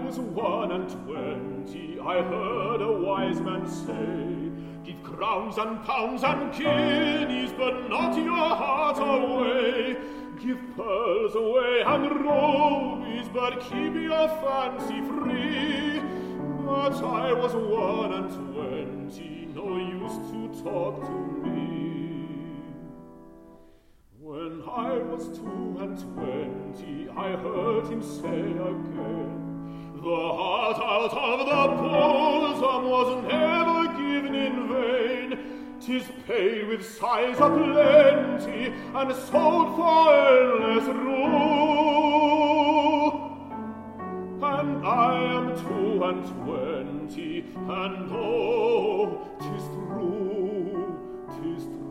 was 21, I heard a wise man say, give crowns and pounds and guineas, but not your heart away. Give pearls away and rubies, but keep your fancy free. But I was 21, no use to talk to me. When I was 22, I heard him say again, the heart out of the bosom was never given in vain. 'Tis paid with sighs of plenty and sold for endless rue. And I am 22, and oh, 'tis true, 'tis true.